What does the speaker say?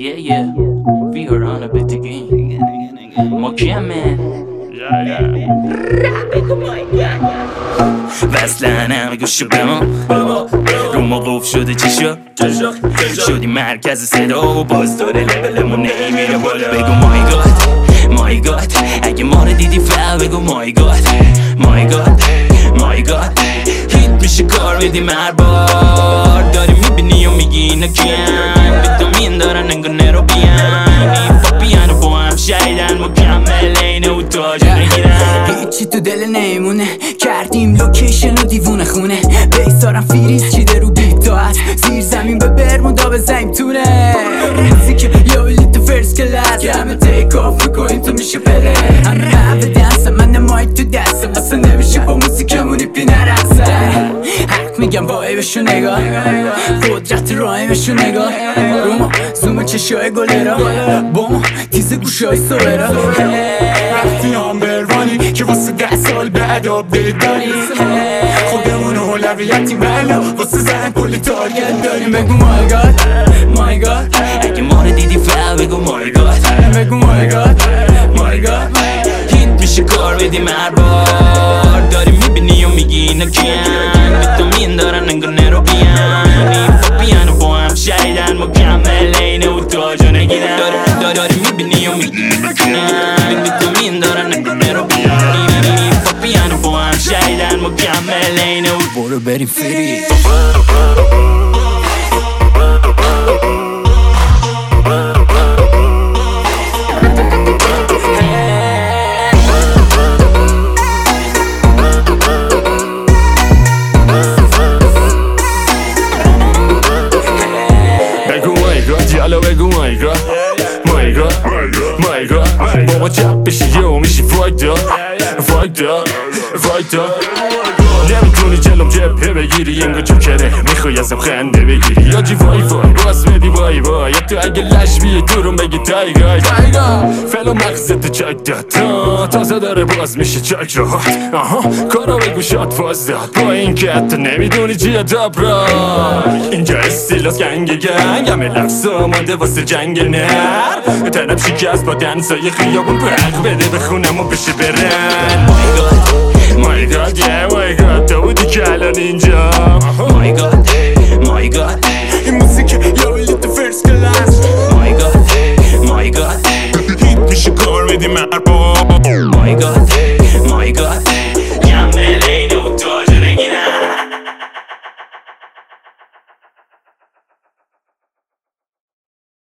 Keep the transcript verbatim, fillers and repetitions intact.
Yeah, yeah, we are on a bit again. مكمل وصلنم گوشو بمان رو ما قف شده چی شد شدی مرکز صدا و باز داره لبلمون نمیره بالا. بگو مای گاد مای گاد اگه ما رو دیدی فعلا بگو مای گاد مای گاد مای گاد هیت میشه کار بدیم هر بار داری میبینی و میگی اینا کیم ویتامین دارن انگار نرو بیان این پاپیانو با هم شایدن مکمل اینه و تاج نگیرن هیچی تو دل نیمونه کردیم لوکیشن و دیوونه خونه بیس دارم فریز چیده رو بیتاعت زیر زمین به برمودا بزنیم تونه ریزی که یا بلی تو فرس کلاس که همه تیک آف بکنیم تو میشه بره همه همه دنسه من مایک تو دسته واسه نمیشه با موسیقمونی پی نرقصه حق میگم وایبشو نگاه قدرت رایمشو نگاه رو ما زوم چشای گلرا با ما تیز گوشای سوئرا رفتی آمبروانی که واسه ده سال بعد آبدیت داریم خودمون اولویتی بلا واسه زن کلی تارگت داریم. بگو مای گاد مای گاد اگه ما رو دیدی فعلا بگو مای گاد بگو مای گاد مای گاد هیت میشه کار بدیم هر بار داری میبینی و میگی اینا کیم ویتامین دارن انگار نرو بیان این پاپیانو با هم شایدن مکمل اینه و تاجو نگیرن داری داری میبینی و میگی اینا کیم ویتامین دارن انگار نرو بیان این پاپیانو با هم شایدن مکمل اینه و برو بریم فری. یالا بگو مای گاد مای گاد مای گاد با ما چپ بشی یو میشی فایدا فایدا فایدا نمیتونی جلوم جبهه بگیری انگار جوکره میخوای ازم خنده بگیری یا جی وای وای باز بدی وای وای یا تو اگه لش بیه دورم بگی تایگای فلو مغزت چاک داد تازه داره باز میشه چاک راحت آها کارا بگو شاد فاز داد با این که حتی نمیدونی چیه دابرا اینجا استیلاس گنگ گنگ همه لفظ آماده واسه جنگ نر تنم شکست با دنسای خیابون برق بده به خونم و بشه برن. مای گاد My God, yeah, my God, تو بودی که الان اینجا My God, my God